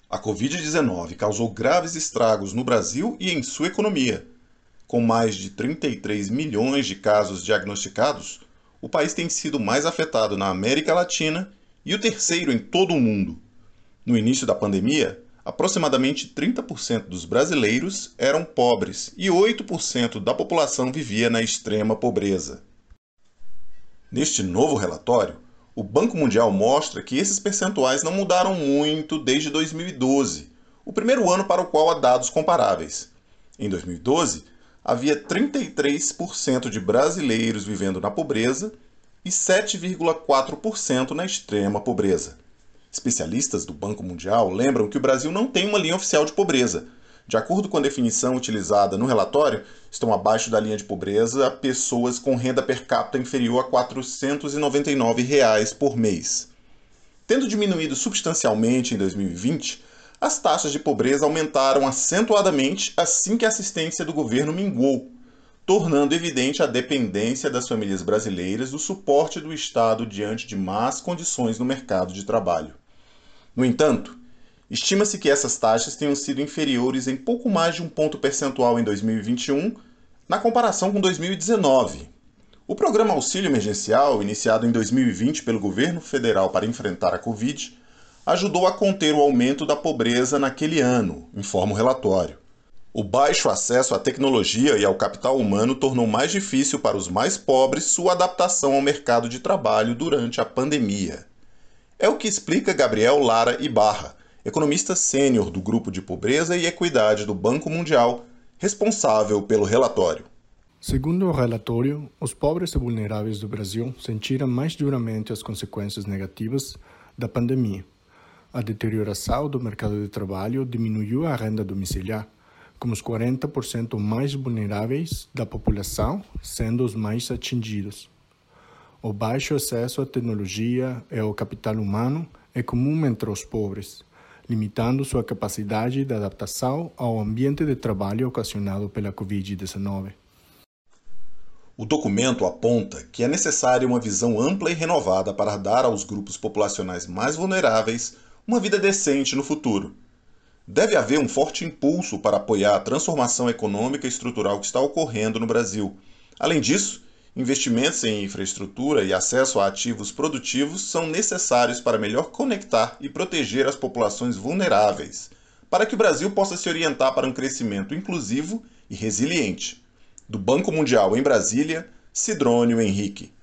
A Covid-19 causou graves estragos no Brasil e em sua economia. Com mais de 33 milhões de casos diagnosticados, o país tem sido mais afetado na América Latina e o terceiro em todo o mundo. No início da pandemia, aproximadamente 30% dos brasileiros eram pobres e 8% da população vivia na extrema pobreza. Neste novo relatório, o Banco Mundial mostra que esses percentuais não mudaram muito desde 2012, o primeiro ano para o qual há dados comparáveis. Em 2012, havia 33% de brasileiros vivendo na pobreza e 7,4% na extrema pobreza. Especialistas do Banco Mundial lembram que o Brasil não tem uma linha oficial de pobreza. De acordo com a definição utilizada no relatório, estão abaixo da linha de pobreza pessoas com renda per capita inferior a R$ 499 por mês. Tendo diminuído substancialmente em 2020, as taxas de pobreza aumentaram acentuadamente assim que a assistência do governo minguou, tornando evidente a dependência das famílias brasileiras do suporte do Estado diante de más condições no mercado de trabalho. No entanto, estima-se que essas taxas tenham sido inferiores em pouco mais de um ponto percentual em 2021, na comparação com 2019. O Programa Auxílio Emergencial, iniciado em 2020 pelo governo federal para enfrentar a Covid, ajudou a conter o aumento da pobreza naquele ano, informa o relatório. O baixo acesso à tecnologia e ao capital humano tornou mais difícil para os mais pobres sua adaptação ao mercado de trabalho durante a pandemia. É o que explica Gabriel Lara Ibarra, economista sênior do Grupo de Pobreza e Equidade do Banco Mundial, responsável pelo relatório. Segundo o relatório, os pobres e vulneráveis do Brasil sentiram mais duramente as consequências negativas da pandemia. A deterioração do mercado de trabalho diminuiu a renda domiciliar, com os 40% mais vulneráveis da população sendo os mais atingidos. O baixo acesso à tecnologia e ao capital humano é comum entre os pobres, limitando sua capacidade de adaptação ao ambiente de trabalho ocasionado pela Covid-19. O documento aponta que é necessária uma visão ampla e renovada para dar aos grupos populacionais mais vulneráveis uma vida decente no futuro. Deve haver um forte impulso para apoiar a transformação econômica e estrutural que está ocorrendo no Brasil. Além disso, investimentos em infraestrutura e acesso a ativos produtivos são necessários para melhor conectar e proteger as populações vulneráveis, para que o Brasil possa se orientar para um crescimento inclusivo e resiliente. Do Banco Mundial em Brasília, Sidrônio Henrique.